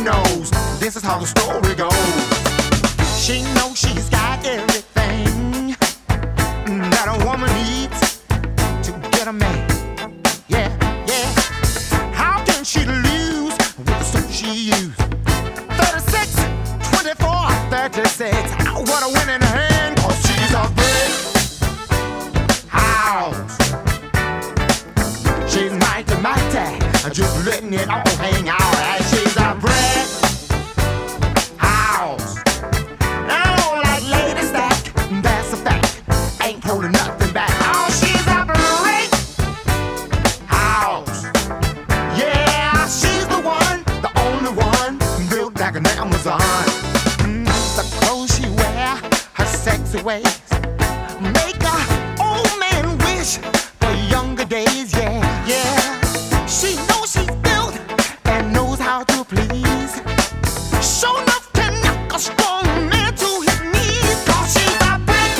knows this is how the story goes. She knows she's got everything that a woman needs to get a man. Yeah, yeah. How can she lose with the suit she used? 36, 24, 36. What a winning hand, 'cause she's a brick house. She's mighty, mighty, just letting it all hang out. And she's a brick house. Oh, like Lady Stack, that's a fact. Ain't holding nothing back. Oh, she's a brick house. Yeah, she's the one, the only one, built like an Amazon. The clothes she wear, her sexy ways, make a old man wish for younger days. Yeah, yeah. She knows she's built and knows how to please. Sure enough can knock a strong man to his knees. 'Cause she's a brick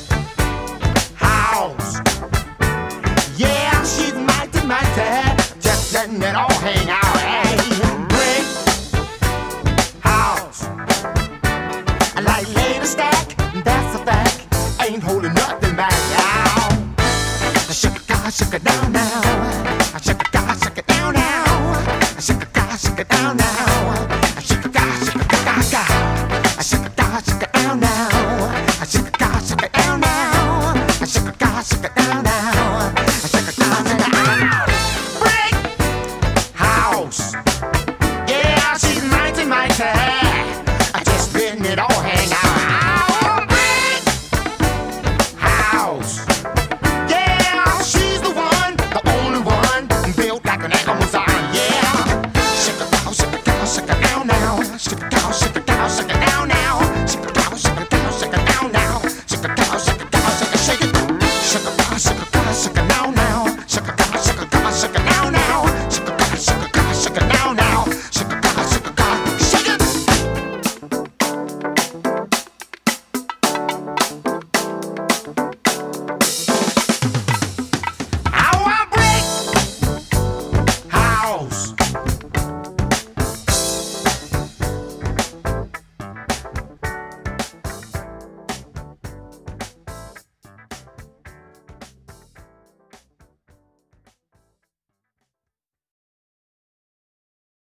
house. Yeah, she's mighty, mighty, just letting it all hang out. Hey, brick house. Like Lady Stack, that's a fact. Ain't holding nothing back now. Shake it down now. Shake it down now. Shake it down now. Shake it down now. Shake it down now. Shake it down now. Shake it down now. Brick house. Yeah, she's mighty, mighty. Just letting it all hang out. Brick house. Yeah, she's the one, the only one, built like an Amazon. Yeah, shake it down now. Shake it down.